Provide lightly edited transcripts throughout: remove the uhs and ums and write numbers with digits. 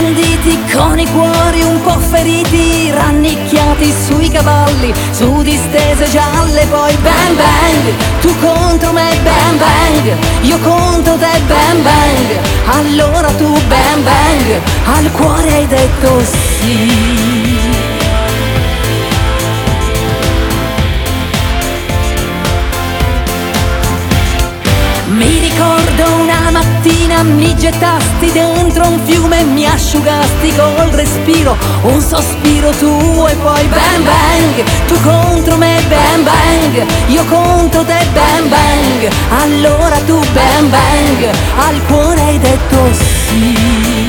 banditi con i cuori un po' feriti, rannicchiati sui cavalli, su distese gialle, poi bang bang, tu contro me bang bang, io contro te bang bang, allora tu bang bang, al cuore hai detto sì. Mi ricordo una mattina mi gettasti dentro un fiume e mi asciugasti col respiro, un sospiro tuo e poi bang bang, tu contro me bang bang, io contro te bang bang, allora tu bang bang, al cuore hai detto sì.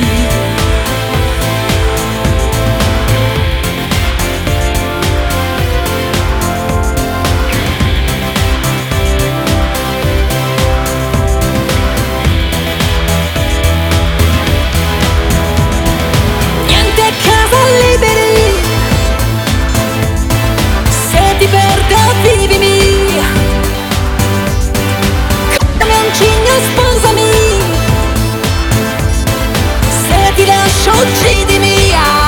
Uccidimi,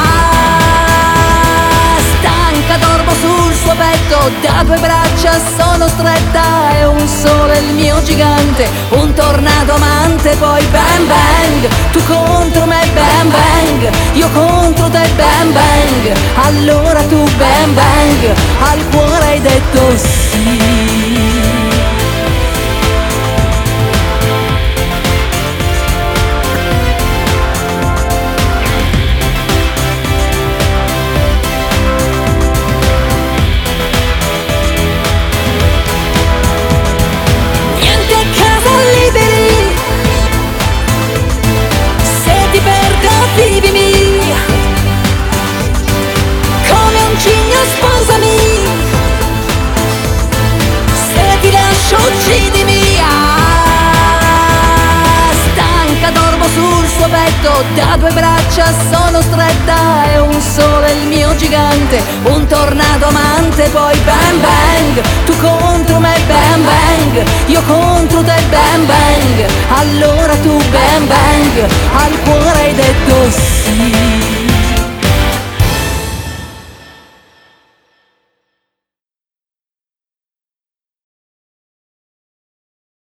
stanca dormo sul suo petto, da due braccia sono stretta, è un sole il mio gigante, un tornado amante, poi bang bang, tu contro me bang bang, io contro te bang bang, allora tu bang bang, al cuore hai detto sì. Uccidimi, stanca dormo sul suo petto, da due braccia sono stretta, è un sole il mio gigante, un tornado amante, poi bang bang, tu contro me bang bang, io contro te bang bang, allora tu bang bang, al cuore hai detto sì.